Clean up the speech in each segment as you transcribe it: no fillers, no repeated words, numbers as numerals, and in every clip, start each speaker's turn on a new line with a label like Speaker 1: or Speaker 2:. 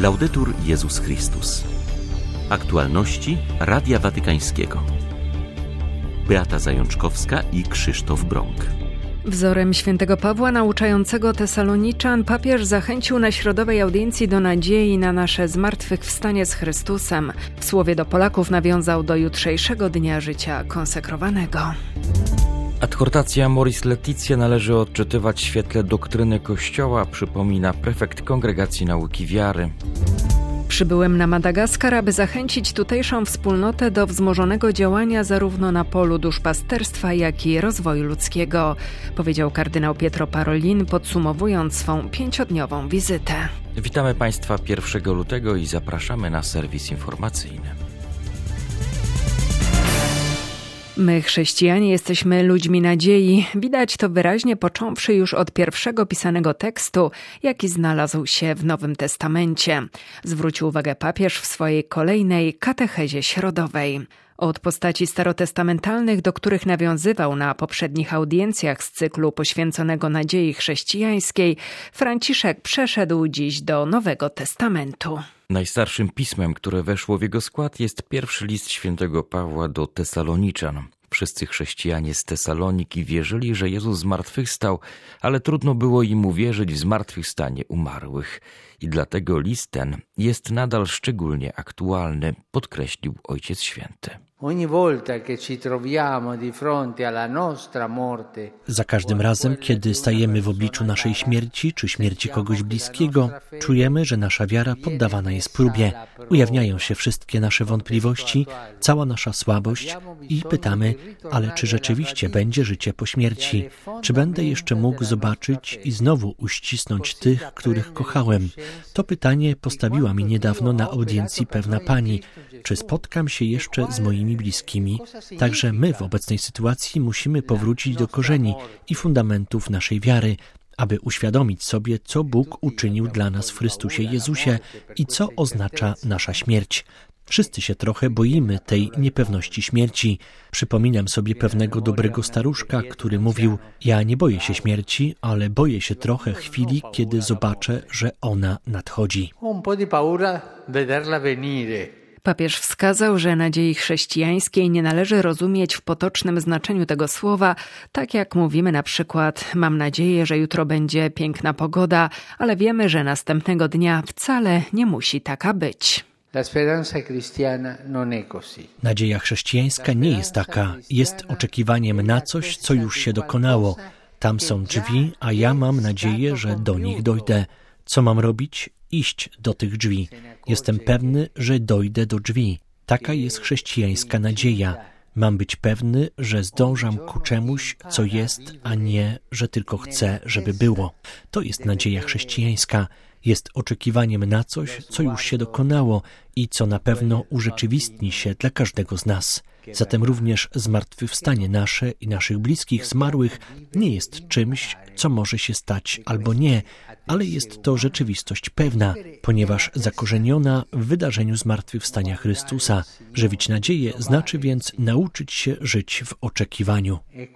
Speaker 1: Laudetur Jezus Chrystus. Aktualności Radia Watykańskiego. Beata Zajączkowska i Krzysztof Brąk.
Speaker 2: Wzorem świętego Pawła nauczającego Tesaloniczan papież zachęcił na środowej audiencji do nadziei na nasze zmartwychwstanie z Chrystusem. W słowie do Polaków nawiązał do jutrzejszego dnia życia konsekrowanego.
Speaker 3: Adhortacja Amoris Laetitia należy odczytywać w świetle doktryny Kościoła, przypomina prefekt Kongregacji Nauki Wiary.
Speaker 2: Przybyłem na Madagaskar, aby zachęcić tutejszą wspólnotę do wzmożonego działania zarówno na polu duszpasterstwa, jak i rozwoju ludzkiego, powiedział kardynał Pietro Parolin, podsumowując swą 5-dniową wizytę.
Speaker 3: Witamy Państwa 1 lutego i zapraszamy na serwis informacyjny.
Speaker 2: My, chrześcijanie, jesteśmy ludźmi nadziei. Widać to wyraźnie począwszy już od pierwszego pisanego tekstu, jaki znalazł się w Nowym Testamencie. Zwrócił uwagę papież w swojej kolejnej katechezie środowej. Od postaci starotestamentalnych, do których nawiązywał na poprzednich audiencjach z cyklu poświęconego nadziei chrześcijańskiej, Franciszek przeszedł dziś do Nowego Testamentu.
Speaker 3: Najstarszym pismem, które weszło w jego skład, jest pierwszy list świętego Pawła do Tesaloniczan. Wszyscy chrześcijanie z Tesaloniki wierzyli, że Jezus zmartwychwstał, ale trudno było im uwierzyć w zmartwychwstanie umarłych. I dlatego list ten jest nadal szczególnie aktualny, podkreślił Ojciec Święty.
Speaker 4: Za każdym razem, kiedy stajemy w obliczu naszej śmierci czy śmierci kogoś bliskiego, czujemy, że nasza wiara poddawana jest próbie. Ujawniają się wszystkie nasze wątpliwości, cała nasza słabość i pytamy, ale czy rzeczywiście będzie życie po śmierci? Czy będę jeszcze mógł zobaczyć i znowu uścisnąć tych, których kochałem? To pytanie postawiła mi niedawno na audiencji pewna pani. Czy spotkam się jeszcze z moimi bliskimi? Także my w obecnej sytuacji musimy powrócić do korzeni i fundamentów naszej wiary, aby uświadomić sobie, co Bóg uczynił dla nas w Chrystusie Jezusie i co oznacza nasza śmierć. Wszyscy się trochę boimy tej niepewności śmierci. Przypominam sobie pewnego dobrego staruszka, który mówił: ja nie boję się śmierci, ale boję się trochę chwili, kiedy zobaczę, że ona nadchodzi.
Speaker 2: Papież wskazał, że nadziei chrześcijańskiej nie należy rozumieć w potocznym znaczeniu tego słowa, tak jak mówimy na przykład: mam nadzieję, że jutro będzie piękna pogoda, ale wiemy, że następnego dnia wcale nie musi taka być.
Speaker 4: Nadzieja chrześcijańska nie jest taka. Jest oczekiwaniem na coś, co już się dokonało. Tam są drzwi, a ja mam nadzieję, że do nich dojdę. Co mam robić? Iść do tych drzwi. Jestem pewny, że dojdę do drzwi. Taka jest chrześcijańska nadzieja. Mam być pewny, że zdążam ku czemuś, co jest, a nie, że tylko chcę, żeby było. To jest nadzieja chrześcijańska. Jest oczekiwaniem na coś, co już się dokonało i co na pewno urzeczywistni się dla każdego z nas. Zatem również zmartwychwstanie nasze i naszych bliskich zmarłych nie jest czymś, co może się stać albo nie, ale jest to rzeczywistość pewna, ponieważ zakorzeniona w wydarzeniu zmartwychwstania Chrystusa. Żywić nadzieję znaczy więc nauczyć się żyć w oczekiwaniu.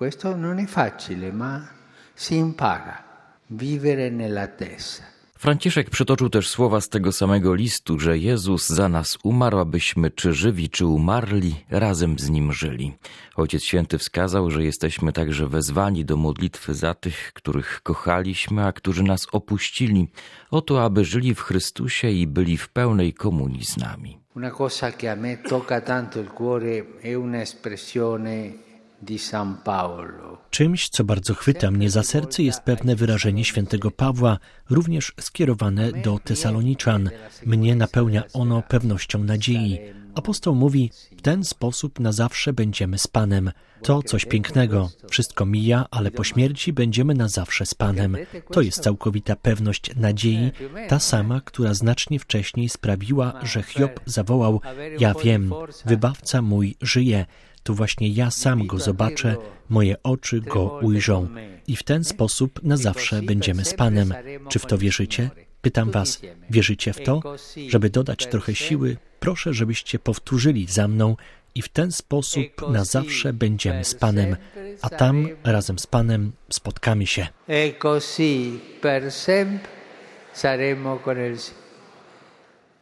Speaker 3: Franciszek przytoczył też słowa z tego samego listu, że Jezus za nas umarł, abyśmy czy żywi, czy umarli, razem z Nim żyli. Ojciec Święty wskazał, że jesteśmy także wezwani do modlitwy za tych, których kochaliśmy, a którzy nas opuścili, o to, aby żyli w Chrystusie i byli w pełnej komunii z nami.
Speaker 5: Una cosa che a me tocca tanto il cuore è un'espressione di San Paolo.
Speaker 4: Czymś, co bardzo chwyta mnie za serce, jest pewne wyrażenie świętego Pawła, również skierowane do Tesaloniczan. Mnie napełnia ono pewnością nadziei. Apostoł mówi: w ten sposób na zawsze będziemy z Panem. To coś pięknego. Wszystko mija, ale po śmierci będziemy na zawsze z Panem. To jest całkowita pewność nadziei, ta sama, która znacznie wcześniej sprawiła, że Hiob zawołał: ja wiem, wybawca mój żyje. Tu właśnie ja sam go zobaczę, moje oczy go ujrzą. I w ten sposób na zawsze będziemy z Panem. Czy w to wierzycie? Pytam was, wierzycie w to? Żeby dodać trochę siły, proszę, żebyście powtórzyli za mną: i w ten sposób na zawsze będziemy z Panem, a tam razem z Panem spotkamy się.
Speaker 5: E così per sempre saremo con il Signore.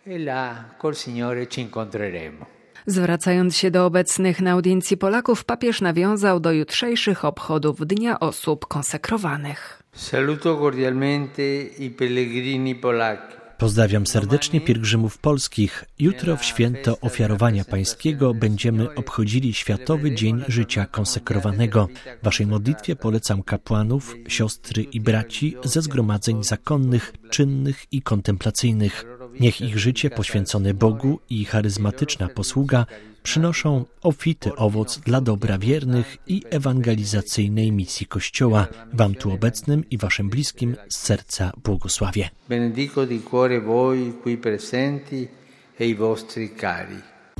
Speaker 5: e là col Signore ci incontreremo.
Speaker 2: Zwracając się do obecnych na audiencji Polaków, papież nawiązał do jutrzejszych obchodów Dnia Osób Konsekrowanych.
Speaker 5: Saluto cordialmente i pellegrini polacchi.
Speaker 4: Pozdrawiam serdecznie pielgrzymów polskich. Jutro w święto Ofiarowania Pańskiego będziemy obchodzili Światowy Dzień Życia Konsekrowanego. W waszej modlitwie polecam kapłanów, siostry i braci ze zgromadzeń zakonnych, czynnych i kontemplacyjnych. Niech ich życie poświęcone Bogu i charyzmatyczna posługa przynoszą obfity owoc dla dobra wiernych i ewangelizacyjnej misji Kościoła. Wam tu obecnym i waszym bliskim z serca błogosławię.
Speaker 5: Benedico di cuore voi qui presenti e i vostri cari.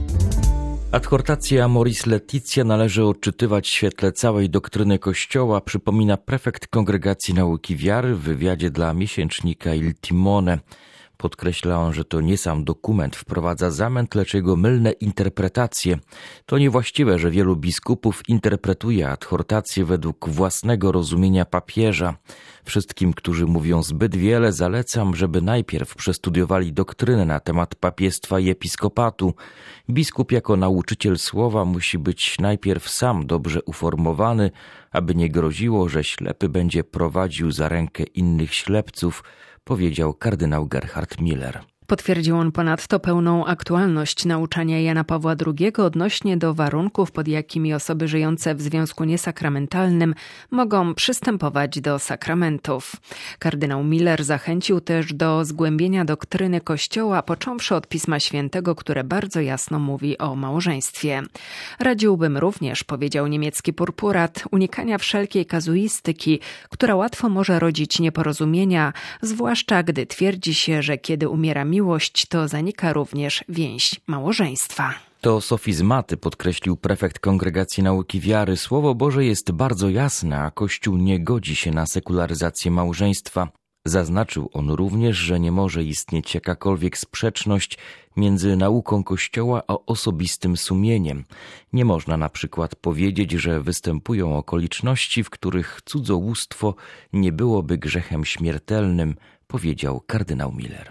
Speaker 3: Adhortację Amoris Laetitia należy odczytywać w świetle całej doktryny Kościoła, przypomina prefekt Kongregacji Nauki Wiary w wywiadzie dla miesięcznika Il Timone. Podkreśla on, że to nie sam dokument wprowadza zamęt, lecz jego mylne interpretacje. To niewłaściwe, że wielu biskupów interpretuje adhortację według własnego rozumienia papieża. Wszystkim, którzy mówią zbyt wiele, zalecam, żeby najpierw przestudiowali doktrynę na temat papiestwa i episkopatu. Biskup jako nauczyciel słowa musi być najpierw sam dobrze uformowany, aby nie groziło, że ślepy będzie prowadził za rękę innych ślepców, powiedział kardynał Gerhard Miller.
Speaker 2: Potwierdził on ponadto pełną aktualność nauczania Jana Pawła II odnośnie do warunków, pod jakimi osoby żyjące w związku niesakramentalnym mogą przystępować do sakramentów. Kardynał Miller zachęcił też do zgłębienia doktryny Kościoła, począwszy od Pisma Świętego, które bardzo jasno mówi o małżeństwie. Radziłbym również, powiedział niemiecki purpurat, unikania wszelkiej kazuistyki, która łatwo może rodzić nieporozumienia, zwłaszcza gdy twierdzi się, że kiedy umiera miłość, to zanika również więź małżeństwa.
Speaker 3: To sofizmaty, podkreślił prefekt Kongregacji Nauki Wiary. Słowo Boże jest bardzo jasne, a Kościół nie godzi się na sekularyzację małżeństwa. Zaznaczył on również, że nie może istnieć jakakolwiek sprzeczność między nauką Kościoła a osobistym sumieniem. Nie można na przykład powiedzieć, że występują okoliczności, w których cudzołóstwo nie byłoby grzechem śmiertelnym, powiedział kardynał Miller.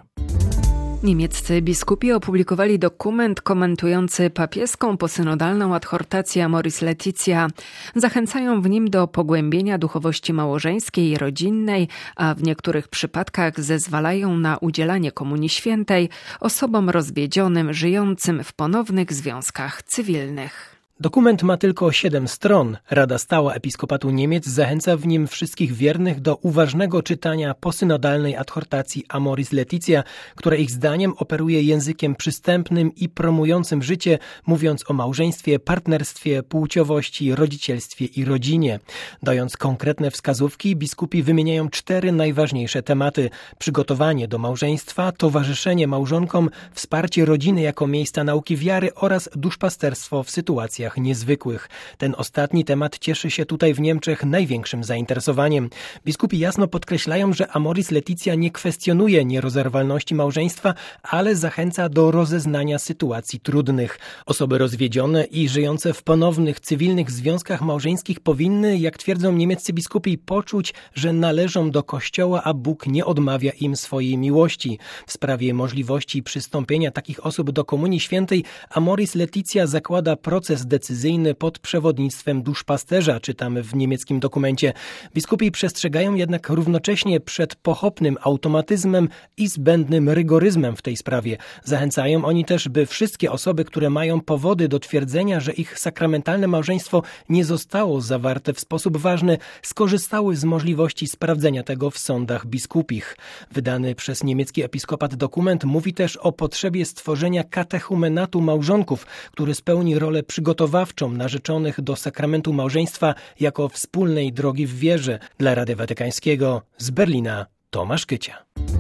Speaker 2: Niemieccy biskupi opublikowali dokument komentujący papieską posynodalną adhortację Amoris Laetitia. Zachęcają w nim do pogłębienia duchowości małżeńskiej i rodzinnej, a w niektórych przypadkach zezwalają na udzielanie komunii świętej osobom rozwiedzionym, żyjącym w ponownych związkach cywilnych.
Speaker 6: Dokument ma tylko 7 stron. Rada Stała Episkopatu Niemiec zachęca w nim wszystkich wiernych do uważnego czytania posynodalnej adhortacji Amoris Laetitia, która ich zdaniem operuje językiem przystępnym i promującym życie, mówiąc o małżeństwie, partnerstwie, płciowości, rodzicielstwie i rodzinie. Dając konkretne wskazówki, biskupi wymieniają 4 najważniejsze tematy: przygotowanie do małżeństwa, towarzyszenie małżonkom, wsparcie rodziny jako miejsca nauki wiary oraz duszpasterstwo w sytuacjach niezwykłych. Ten ostatni temat cieszy się tutaj w Niemczech największym zainteresowaniem. Biskupi jasno podkreślają, że Amoris Laetitia nie kwestionuje nierozerwalności małżeństwa, ale zachęca do rozeznania sytuacji trudnych. Osoby rozwiedzione i żyjące w ponownych cywilnych związkach małżeńskich powinny, jak twierdzą niemieccy biskupi, poczuć, że należą do Kościoła, a Bóg nie odmawia im swojej miłości. W sprawie możliwości przystąpienia takich osób do Komunii Świętej Amoris Laetitia zakłada proces decyzyjny pod przewodnictwem duszpasterza, czytamy w niemieckim dokumencie. Biskupi przestrzegają jednak równocześnie przed pochopnym automatyzmem i zbędnym rygoryzmem w tej sprawie. Zachęcają oni też, by wszystkie osoby, które mają powody do twierdzenia, że ich sakramentalne małżeństwo nie zostało zawarte w sposób ważny, skorzystały z możliwości sprawdzenia tego w sądach biskupich. Wydany przez niemiecki episkopat dokument mówi też o potrzebie stworzenia katechumenatu małżonków, który spełni rolę przygotowawczą narzeczonych do sakramentu małżeństwa jako wspólnej drogi w wierze. Dla Rady Watykańskiego z Berlina Tomasz Kycia.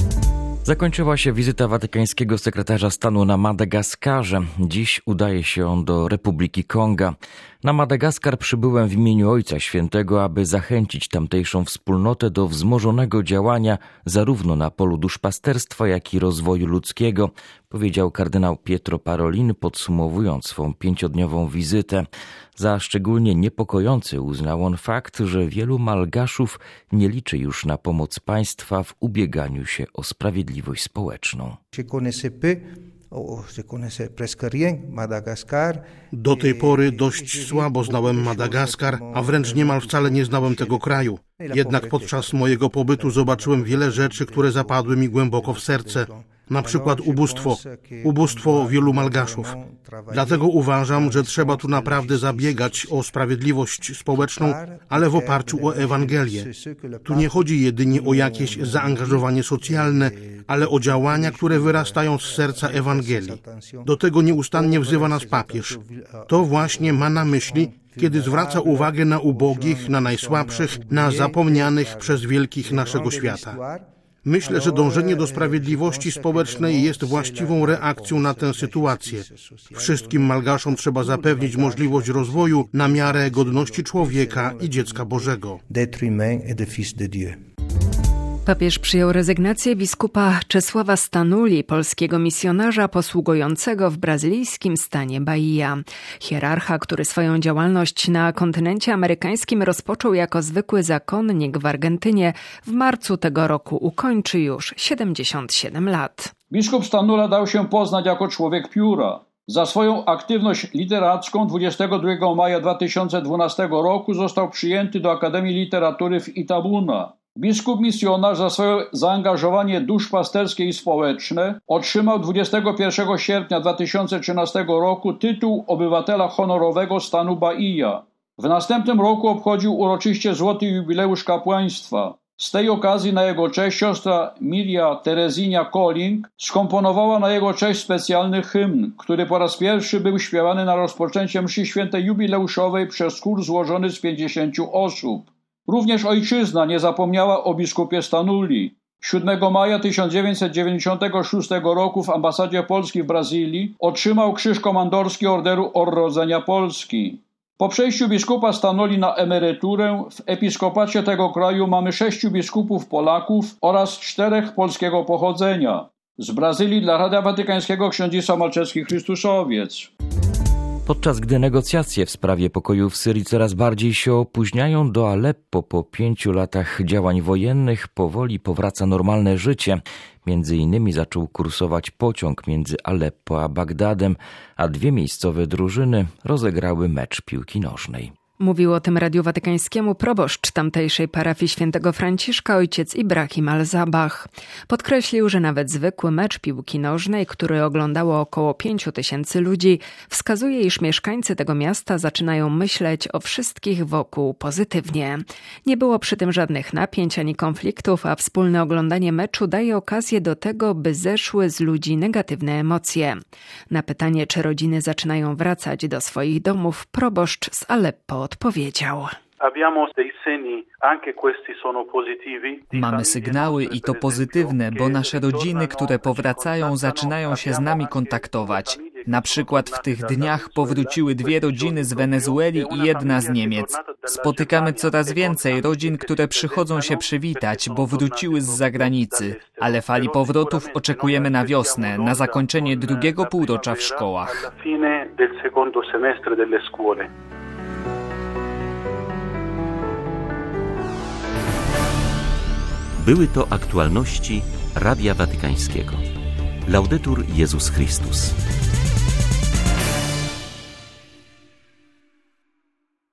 Speaker 3: Zakończyła się wizyta watykańskiego sekretarza stanu na Madagaskarze. Dziś udaje się on do Republiki Konga. Na Madagaskar przybyłem w imieniu Ojca Świętego, aby zachęcić tamtejszą wspólnotę do wzmożonego działania zarówno na polu duszpasterstwa, jak i rozwoju ludzkiego, powiedział kardynał Pietro Parolin, podsumowując swą 5-dniową wizytę. Za szczególnie niepokojący uznał on fakt, że wielu Malgaszów nie liczy już na pomoc państwa w ubieganiu się o sprawiedliwość społeczną.
Speaker 7: Do tej pory dość słabo znałem Madagaskar, a wręcz niemal wcale nie znałem tego kraju. Jednak podczas mojego pobytu zobaczyłem wiele rzeczy, które zapadły mi głęboko w serce. Na przykład ubóstwo wielu Malgaszów. Dlatego uważam, że trzeba tu naprawdę zabiegać o sprawiedliwość społeczną, ale w oparciu o Ewangelię. Tu nie chodzi jedynie o jakieś zaangażowanie socjalne, ale o działania, które wyrastają z serca Ewangelii. Do tego nieustannie wzywa nas papież. To właśnie ma na myśli, kiedy zwraca uwagę na ubogich, na najsłabszych, na zapomnianych przez wielkich naszego świata. Myślę, że dążenie do sprawiedliwości społecznej jest właściwą reakcją na tę sytuację. Wszystkim Malgaszom trzeba zapewnić możliwość rozwoju na miarę godności człowieka i dziecka Bożego.
Speaker 2: Papież przyjął rezygnację biskupa Czesława Stanuli, polskiego misjonarza posługującego w brazylijskim stanie Bahia. Hierarcha, który swoją działalność na kontynencie amerykańskim rozpoczął jako zwykły zakonnik w Argentynie, w marcu tego roku ukończy już 77 lat.
Speaker 8: Biskup Stanula dał się poznać jako człowiek pióra. Za swoją aktywność literacką 22 maja 2012 roku został przyjęty do Akademii Literatury w Itabuna. Biskup misjonarz za swoje zaangażowanie duszpasterskie i społeczne otrzymał 21 sierpnia 2013 roku tytuł obywatela honorowego stanu Bahia. W następnym roku obchodził uroczyście złoty jubileusz kapłaństwa. Z tej okazji na jego cześć siostra Miria Terezinia Colling skomponowała na jego cześć specjalny hymn, który po raz pierwszy był śpiewany na rozpoczęcie mszy świętej jubileuszowej przez chór złożony z 50 osób. Również ojczyzna nie zapomniała o biskupie Stanuli. 7 maja 1996 roku w ambasadzie Polski w Brazylii otrzymał krzyż komandorski Orderu Odrodzenia Polski. Po przejściu biskupa Stanuli na emeryturę w episkopacie tego kraju mamy 6 biskupów Polaków oraz 4 polskiego pochodzenia. Z Brazylii dla Radia Watykańskiego ksiądz Isa Malczewski, Chrystusowiec.
Speaker 3: Podczas gdy negocjacje w sprawie pokoju w Syrii coraz bardziej się opóźniają, do Aleppo po 5 latach działań wojennych powoli powraca normalne życie. Między innymi zaczął kursować pociąg między Aleppo a Bagdadem, a 2 miejscowe drużyny rozegrały mecz piłki nożnej.
Speaker 2: Mówił o tym Radiu Watykańskiemu proboszcz tamtejszej parafii świętego Franciszka, ojciec Ibrahim al-Zabah. Podkreślił, że nawet zwykły mecz piłki nożnej, który oglądało około 5 000 ludzi, wskazuje, iż mieszkańcy tego miasta zaczynają myśleć o wszystkich wokół pozytywnie. Nie było przy tym żadnych napięć ani konfliktów, a wspólne oglądanie meczu daje okazję do tego, by zeszły z ludzi negatywne emocje. Na pytanie, czy rodziny zaczynają wracać do swoich domów, proboszcz z Aleppo odpowiedział.
Speaker 9: Mamy sygnały i to pozytywne, bo nasze rodziny, które powracają, zaczynają się z nami kontaktować. Na przykład w tych dniach powróciły 2 rodziny z Wenezueli i 1 z Niemiec. Spotykamy coraz więcej rodzin, które przychodzą się przywitać, bo wróciły z zagranicy. Ale fali powrotów oczekujemy na wiosnę, na zakończenie drugiego półrocza w szkołach.
Speaker 1: Były to aktualności Radia Watykańskiego. Laudetur Jezus Chrystus.